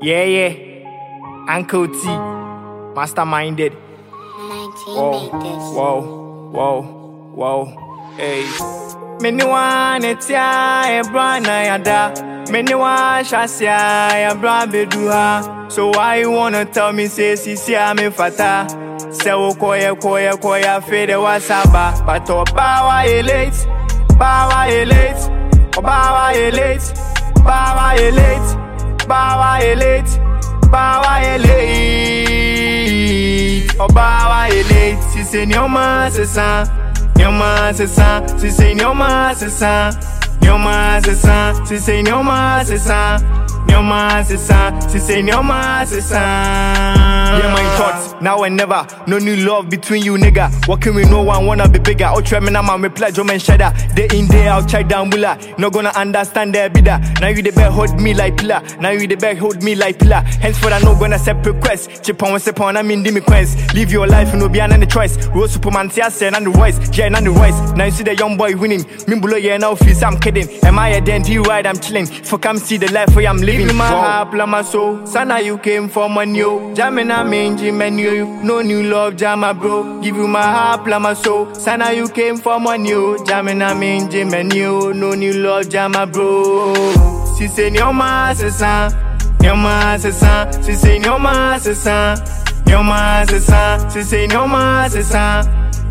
Yeah. Uncle T, masterminded. Whoa. Hey. Many one etia e brana yada. Many one shasia e bra beduha. So why you wanna tell me say sisi ame fata? Say wo koya fede wasaba. But power elate. Obawa elate, si se nyoma se san, si se nyoma se san, si se nyoma se san, si se nyoma se san. Yeah, my thoughts, now and never, no new love between you, nigga. Walking with no one, wanna be bigger. Oh, try me now, man, reply, Joe man, shada. Day in, day out, try down, mula. Not gonna understand their bidder. Now you the best hold me like pillar. Hence, for that, no gonna separate request. Chip on, step on, I mean, dimmy quest. Live your life, no be any choice. Roll Superman, see, I said, and the voice, yeah, and the voice. Now you see the young boy winning. Mimbulo, yeah, now feels I'm kidding. Am I a dent? You right, I'm chilling. For come see the life where I'm living. Give my heart, my soul. Sana, you came from a new. Jamina, mangy menu. No new love, jama bro. Give you my heart, my soul. Sana, you came from a new. Jamina, mangy menu. No new love, jama bro. Si se nyoma se san. Si se nyoma se san. Si se nyoma se san.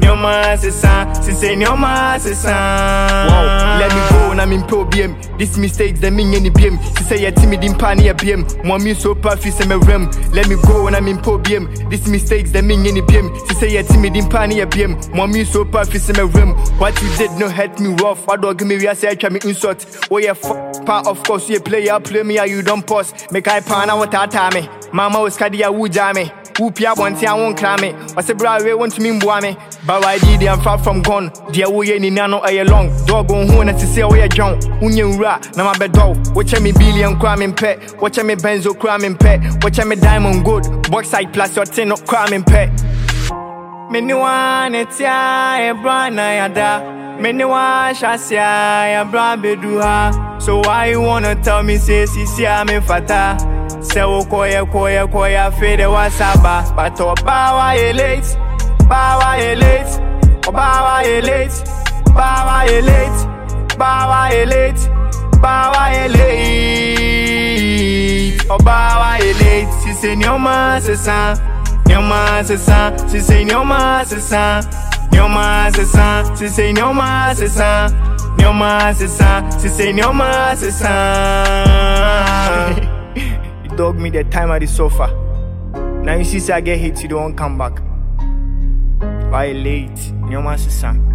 Si se nyoma se san. Wow, let me go and I'm in pro BM. These mistakes, they mean any BM. Si say you're timid in pani a BM. More me so perfect, say me rem. Let me go and I'm in pro BM. These mistakes, they mean any BM. Si say you're timid in pani a BM. More me so perfect, say me rem. What you did no hurt me rough. What dog me I say I try me insult. Oh yeah, part of course you play me or you don't pause. Make I pan out what me. Mama was kadia wujame. Upia wanti I won't cram it. I say bra we want to mean boame. But I did I'm far from gone. Dear we any nano a long. Dog on who and to say we a jump. Unye ra na my bed dog. Watch me billion cramming pet. Watch me benzo cramming pet. Watch me diamond good. Box side plus your tin of cramming pet. Many one etia e brana yada. Many one shasia e bra beduha. So why you wanna tell me say sisi ame fata? Say wo koya fede wasaba. But power elate. Si se nyoma se san. Si se nyoma se san. Si se nyoma se san. Si se nyoma se san. You dog me the time at the sofa. Now you see say I get hit, you don't come back. Why late? Nyoma se san.